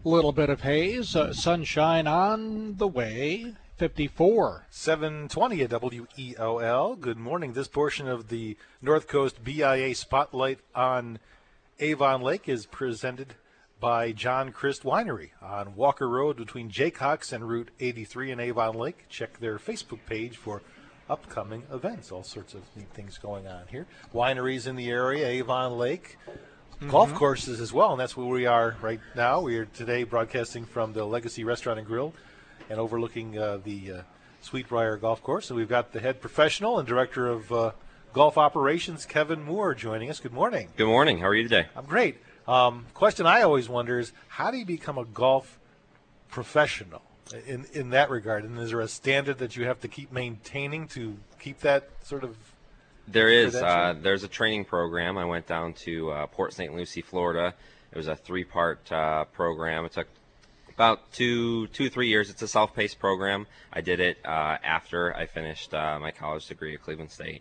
little bit of haze, sunshine on the way. 54. 7:20 at WEOL. Good morning. This portion of the North Coast BIA Spotlight on Avon Lake is presented by John Christ Winery on Walker Road between Jaycox and Route 83 in Avon Lake. Check their Facebook page for upcoming events. All sorts of neat things going on here. Wineries in the area, Avon Lake. Golf courses as well, and that's where we are right now. We are today broadcasting from the Legacy Restaurant and Grill and overlooking the Sweetbriar Golf Course. And we've got the head professional and director of golf operations, Kevin Moore, joining us. Good morning. Good morning. How are you today? I'm great. Question I always wonder is, how do you become a golf professional in that regard? And is there a standard that you have to keep maintaining to keep that sort of? There is. There's a training program. I went down to Port St. Lucie, Florida. It was a 3-part program. It took about 3 years. It's a self-paced program. I did it after I finished my college degree at Cleveland State.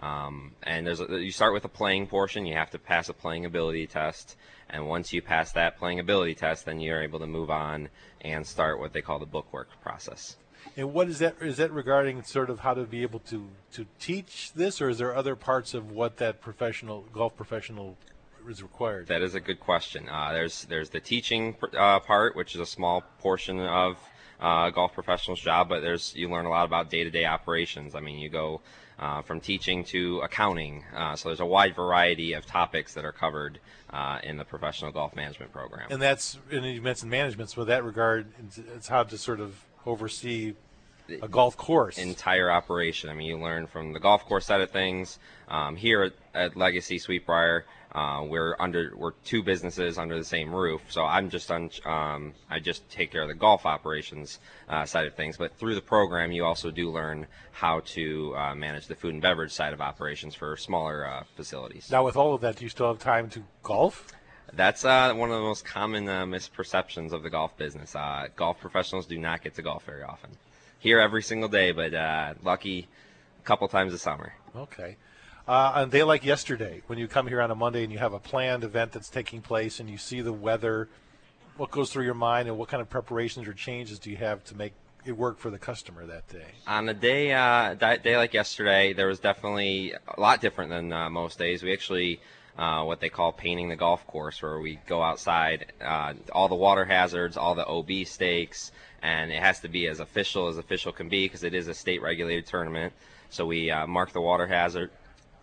And you start with a playing portion. You have to pass a playing ability test. And once you pass that playing ability test, then you're able to move on and start what they call the bookwork process. And what is that? Is that regarding sort of how to be able to teach this, or is there other parts of what that golf professional is required? That is a good question. There's the teaching part, which is a small portion of a golf professional's job, but you learn a lot about day-to-day operations. I mean, you go from teaching to accounting, so there's a wide variety of topics that are covered in the professional golf management program. And you mentioned management, so in that regard, it's how to sort of oversee a golf course. Entire operation. I mean, you learn from the golf course side of things. Here at Legacy Sweetbriar, we're 2 businesses under the same roof. So I just take care of the golf operations side of things. But through the program, you also do learn how to manage the food and beverage side of operations for smaller facilities. Now, with all of that, do you still have time to golf? That's one of the most common misperceptions of the golf business. Golf professionals do not get to golf very often. Here every single day, but lucky a couple times a summer. Okay. On a day like yesterday, when you come here on a Monday and you have a planned event that's taking place and you see the weather, what goes through your mind and what kind of preparations or changes do you have to make it work for the customer that day? On a day like yesterday, there was definitely a lot different than most days. We actually what they call painting the golf course, where we go outside, all the water hazards, all the OB stakes, and it has to be as official can be because it is a state-regulated tournament. So we mark the water hazards.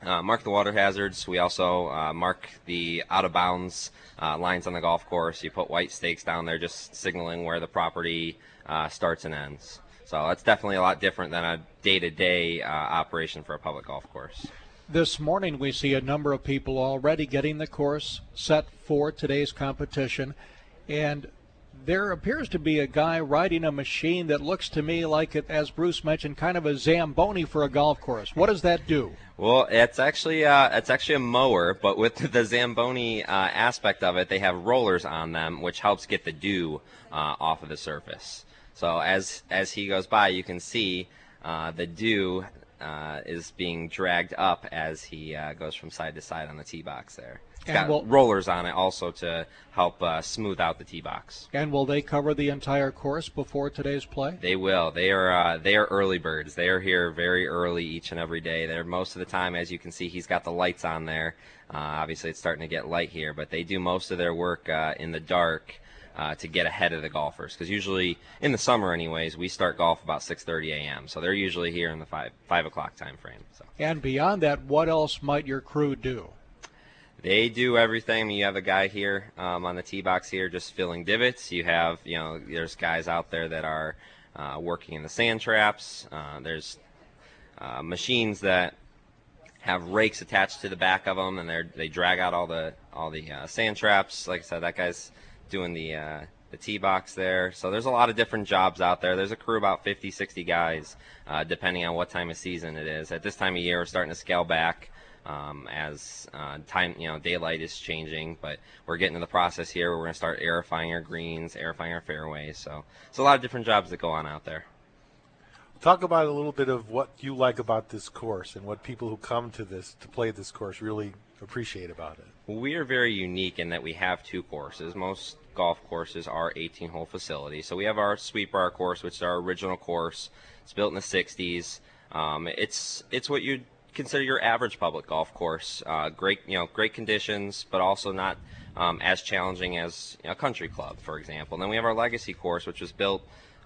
We also mark the out-of-bounds lines on the golf course. You put white stakes down there, just signaling where the property starts and ends. So that's definitely a lot different than a day-to-day operation for a public golf course. This morning we see a number of people already getting the course set for today's competition, and there appears to be a guy riding a machine that looks to me like, as Bruce mentioned, kind of a Zamboni for a golf course. What does that do? Well, it's actually a mower, but with the Zamboni aspect of it, they have rollers on them, which helps get the dew off of the surface. So as he goes by, you can see the dew is being dragged up as he goes from side to side on the tee box there. It's got rollers on it also to help smooth out the tee box. And will they cover the entire course before today's play? They will. They are early birds. They are here very early each and every day. They're most of the time, as you can see, he's got the lights on there. Obviously, it's starting to get light here, but they do most of their work in the dark to get ahead of the golfers, because usually in the summer anyways, we start golf about 6:30 a.m. so they're usually here in the 5 o'clock time frame. So. And beyond that, what else might your crew do? They do everything. I mean, you have a guy here on the tee box here just filling divots. You have, there's guys out there that are working in the sand traps. There's machines that have rakes attached to the back of them, and they drag out all the sand traps. Like I said, that guy's doing the tee box there. So there's a lot of different jobs out there. There's a crew about 50, 60 guys, depending on what time of season it is. At this time of year, we're starting to scale back as daylight is changing, but we're getting to the process here where we're going to start aerifying our greens, aerifying our fairways. So it's a lot of different jobs that go on out there. Talk about a little bit of what you like about this course and what people who come to play this course really appreciate about it. Well, we are very unique in that we have two courses. Most golf course is our 18-hole facility. So we have our Sweetbriar course, which is our original course. It's built in the 60s. It's what you'd consider your average public golf course. Great conditions, but also not as challenging as a country club, for example. And then we have our Legacy course, which was built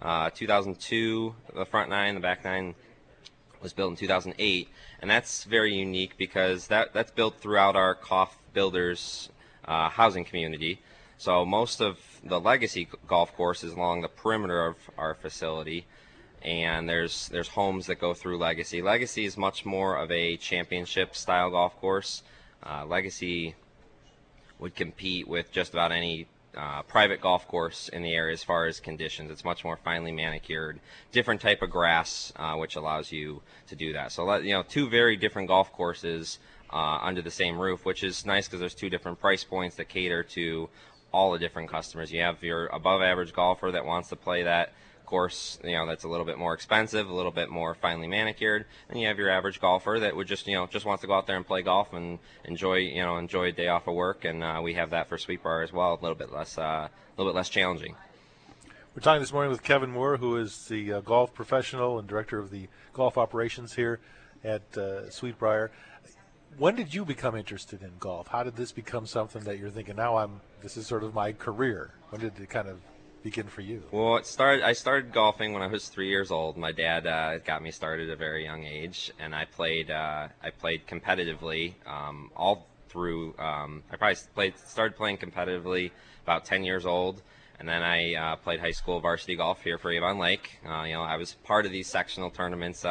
2002. The front nine, the back nine was built in 2008, and that's very unique because that's built throughout our Koff Builders housing community. So most of the Legacy golf course is along the perimeter of our facility, and there's homes that go through Legacy. Legacy is much more of a championship style golf course. Legacy would compete with just about any private golf course in the area as far as conditions. It's much more finely manicured, different type of grass, which allows you to do that. So two very different golf courses under the same roof, which is nice because there's two different price points that cater to all the different customers. You have your above average golfer that wants to play that course, that's a little bit more expensive, a little bit more finely manicured, and you have your average golfer that would just wants to go out there and play golf and enjoy a day off of work, and we have that for Sweetbriar as well, a little bit less challenging. We're talking this morning with Kevin Moore, who is the golf professional and director of the golf operations here at Sweetbriar. When did you become interested in golf? How did this become something that you're thinking, this is sort of my career? When did it kind of begin for you? Well, I started golfing when I was 3 years old. My dad got me started at a very young age, and I played competitively all through. I started playing competitively about 10 years old, and then I played high school varsity golf here for Avon Lake. I was part of these sectional tournaments,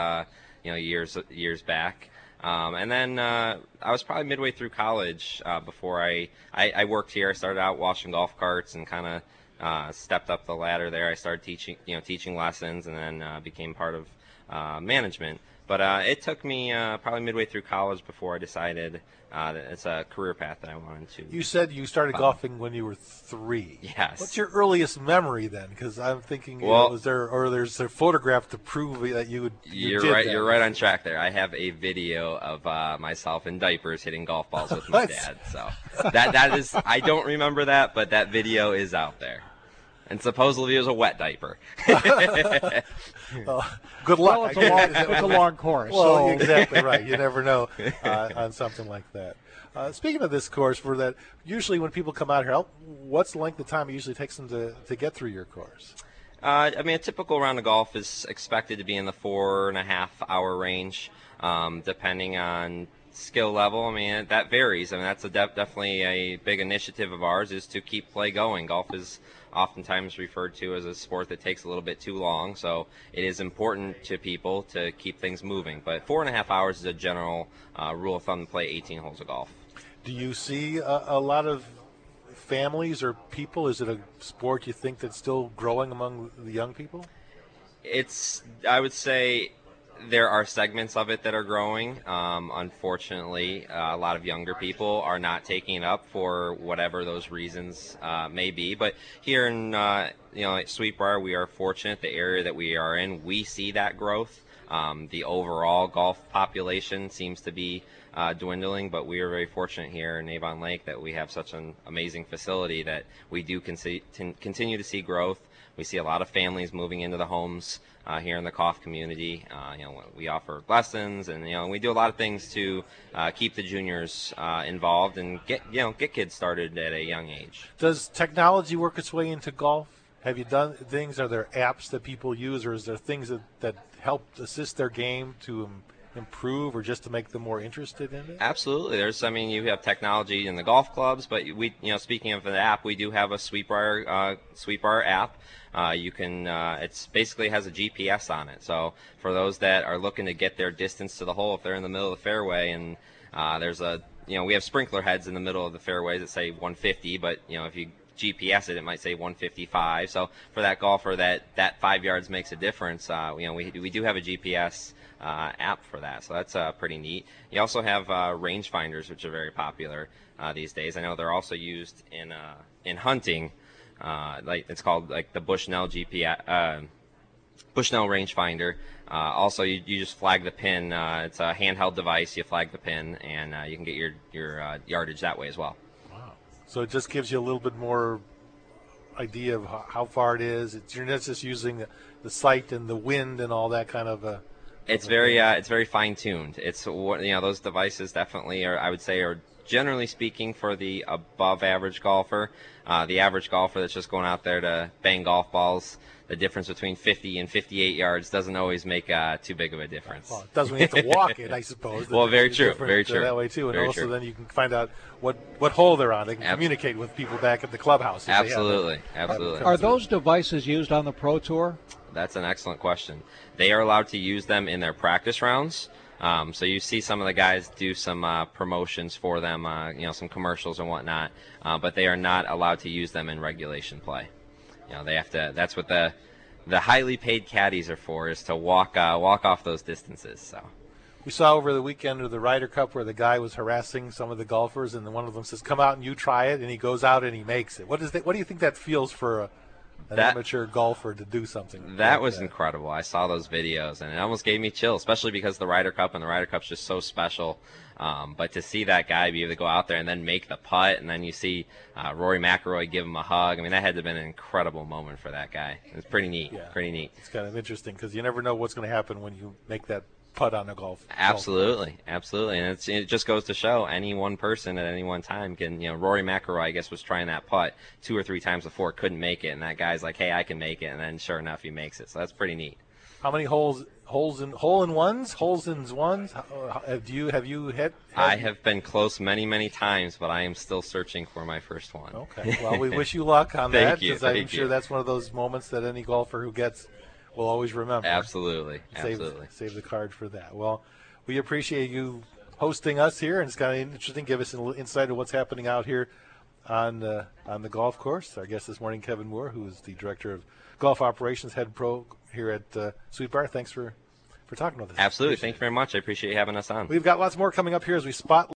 years back. And then I was probably midway through college before I worked here. I started out washing golf carts and kind of stepped up the ladder there. I started teaching lessons, and then became part of management. But it took me probably midway through college before I decided that it's a career path that I wanted to. You said you started golfing when you were 3. Yes. What's your earliest memory then? Because I'm thinking, there's a photograph to prove that you did that. You're right on track there. I have a video of myself in diapers hitting golf balls with my dad. So that is, I don't remember that, but that video is out there. And supposedly it was a wet diaper. Good luck. Well, it's a long course. Well, exactly right. You never know on something like that. Speaking of this course, usually when people come out here, what's the length of time it usually takes them to get through your course? A typical round of golf is expected to be in the 4.5 hour range, depending on skill level. That varies. That's definitely a big initiative of ours, is to keep play going. Golf is oftentimes referred to as a sport that takes a little bit too long, so it is important to people to keep things moving. But 4.5 hours is a general rule of thumb to play 18 holes of golf. Do you see a lot of families or people? Is it a sport you think that's still growing among the young people? I would say there are segments of it that are growing. Unfortunately, a lot of younger people are not taking it up for whatever those reasons may be. But here in at Sweetbriar, we are fortunate. The area that we are in, we see that growth. The overall golf population seems to be dwindling, but we are very fortunate here in Avon Lake that we have such an amazing facility that we do continue to see growth. We see a lot of families moving into the homes here in the Koff community. We offer lessons, and we do a lot of things to keep the juniors involved and get kids started at a young age. Does technology work its way into golf? Have you done things? Are there apps that people use, or is there things that help assist their game to improve, or just to make them more interested in it? Absolutely. You have technology in the golf clubs, but speaking of the app, we do have a Sweetbriar app. You can, it's basically has a GPS on it. So for those that are looking to get their distance to the hole, if they're in the middle of the fairway and we have sprinkler heads in the middle of the fairways that say 150, but if you GPS it might say 155. So for that golfer, that 5 yards makes a difference. We do have a GPS app for that, so that's pretty neat. You also have rangefinders, which are very popular these days. I know they're also used in hunting. It's called the Bushnell GPS, Bushnell rangefinder. Also, you just flag the pin. It's a handheld device. You flag the pin, and you can get your yardage that way as well. Wow! So it just gives you a little bit more idea of how far it is? You're not just using the sight and the wind and all that kind of. It's very fine tuned. It's those devices definitely are, I would say, are generally speaking for the above average golfer. The average golfer that's just going out there to bang golf balls, the difference between 50 and 58 yards doesn't always make too big of a difference. Well, it does when you have to walk it, I suppose. Well, very true, very true. true. That way too, and very also true. then you can find out what hole they're on. They can communicate with people back at the clubhouse. Absolutely, absolutely. Are those devices used on the Pro Tour? That's an excellent question. They are allowed to use them in their practice rounds. So you see some of the guys do some promotions for them, some commercials and whatnot, but they are not allowed to use them in regulation play. They have to. That's what the highly paid caddies are for, is to walk off those distances. So we saw over the weekend of the Ryder Cup where the guy was harassing some of the golfers, and one of them says, "Come out and you try it," and he goes out and he makes it. What do you think that feels for an amateur golfer to do something? That was incredible. I saw those videos, and it almost gave me chills, especially because the Ryder Cup, and the Ryder Cup's just so special. But to see that guy be able to go out there and then make the putt, and then you see Rory McIlroy give him a hug. I mean, that had to have been an incredible moment for that guy. It was pretty neat. Yeah. Pretty neat. It's kind of interesting because you never know what's going to happen when you make that putt on a golf. Absolutely, absolutely, and it just goes to show any one person at any one time can. Rory McIlroy, I guess, was trying that putt 2 or 3 times before, couldn't make it, and that guy's like, "Hey, I can make it," and then sure enough, he makes it. So that's pretty neat. How many hole in ones? Have you hit? I have been close many times, but I am still searching for my first one. Okay. Well, we wish you luck on that, because I'm Thank sure you. that's one of those moments that any golfer who gets will always remember. Absolutely. Absolutely. Save the card for that. Well, we appreciate you hosting us here, and it's kind of interesting. Give us a little insight of what's happening out here on the golf course. Our guest this morning, Kevin Moore, who is the Director of Golf Operations, Head Pro here at Sweet Bar. Thanks for talking with us. Absolutely. Thank you very much. I appreciate you having us on. We've got lots more coming up here as we spot